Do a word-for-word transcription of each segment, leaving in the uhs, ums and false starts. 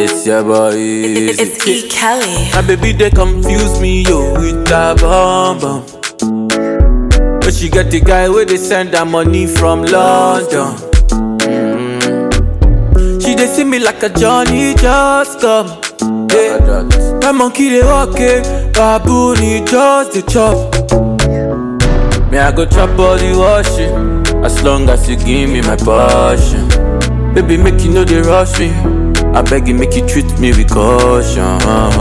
It's your boy Easy. It's E. Kelly. My baby they confuse me yo with that bomb bomb. But she get the guy where they send her money from London. Mm-hmm. She they see me like a Johnny just come. Yeah. My monkey they walk it, baboon he just the chop. Me I go chop all the washing, as long as you give me my passion. Baby make you know they rush me, I beg you make you treat me with caution.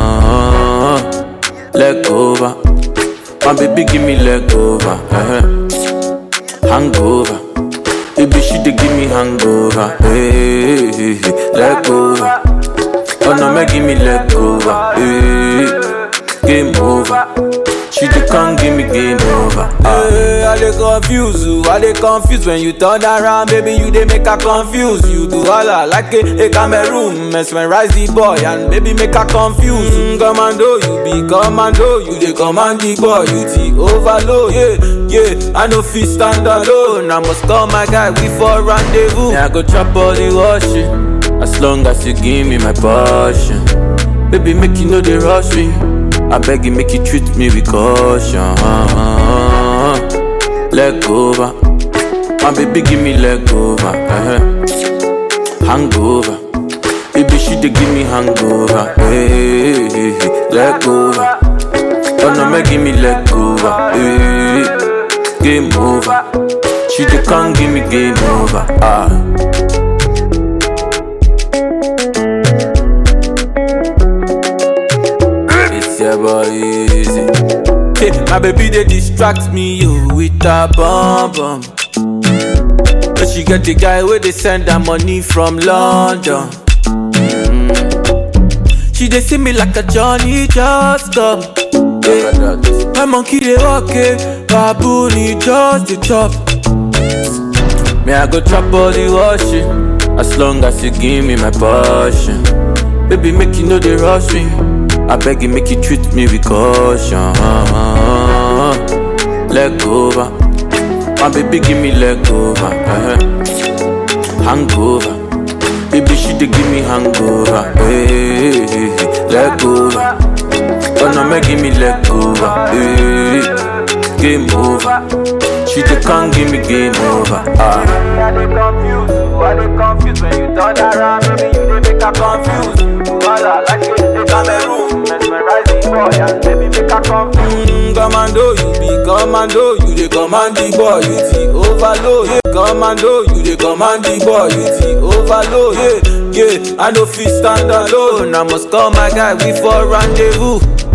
Leg over, my baby give me leg over. Uh-huh. Hangover, baby she dey give me hangover. Hey, hey, hey. Leg over, oh no me give me leg over. Hey, game over. She dey come give me game over. Ah. Hey, I dey confuse you, I dey confuse when you turn around, baby you dey make her confuse. You do holla like a, a Cameroon, mesmerize the boy and baby make her confuse. Mm, commando, you be commando, you dey command the boy, you the overload. Yeah, yeah, I no fit stand alone, I must call my guy, we for rendezvous. Yeah, I go chop all the washing, as long as you give me my passion. Baby make you know they rush me, I beg you make you treat me with caution. Leg over, my baby give me leg over. Uh-huh. Hangover, baby she dey give me hangover. Hey, hey, hey. Leg over, oh no me give me leg over. Hey, game over, she dey come give me game over. Ah. Yeah, boy, easy. Hey, my baby they distract me yo with a bomb bomb. But she get the guy where they send her money from London. Mm. She they see me like a Johnny just come. Yeah. My monkey they walk it, baboon he just the chop. Me I go chop all the washing, as long as you give me my passion. Baby make you know they rush me, I beg you make you treat me with caution. Leg over, my baby give me leg over. Uh-huh. Hangover, baby she dey give me hangover. Hey, hey, hey. Leg over, oh no me give me leg over. Hey, game over, she dey come give me game over. Ah. I dey confuse you, I dey confuse when you turn around, baby you dey make her confuse. Voila, like you dey Cameroon, mesmerize the boy and baby make her confuse. Mm, commando, you be commando, you dey command the boy, you the overload. Yeah, commando, you dey command the boy, you the overload. Yeah, yeah, I no fit stand alone, I must call my guy, we for rendezvous.